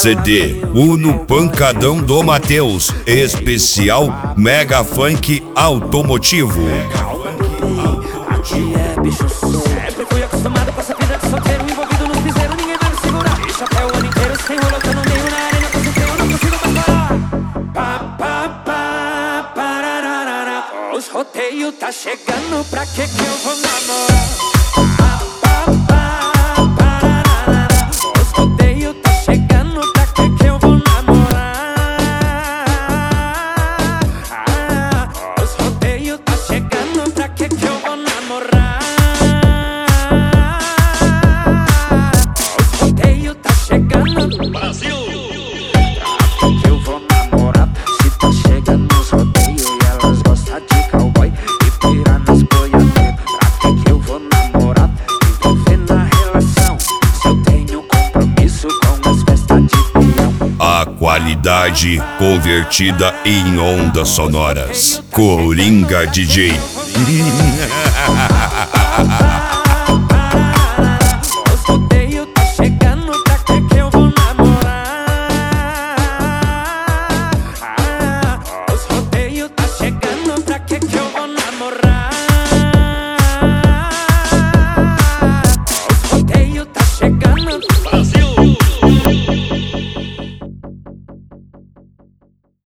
CD Uno Pancadão do Mateus, especial Mega Funk Automotivo. Sempre fui acostumado com essa vida de solteiro, envolvido no piseiro, ninguém vai me segurar. Deixa até o ano inteiro sem rolo, tô no meio na arena, concentrei, eu não consigo mais parar. Os rodeios tá chegando, pra que eu vou namorar? Os rodeios tá chegando, pra que eu vou namorar? Os rodeios tá chegando, pra que eu vou namorar? Os rodeios tá chegando, Brasil! Pra que eu vou namorar? Se tá chegando os rodeios e elas gostam de cowboy e pira nas boiadeiras. Pra que eu vou namorar? Envolver na relação, se eu tenho compromisso com as festas de peão. A qualidade convertida em ondas sonoras. Coringa DJ.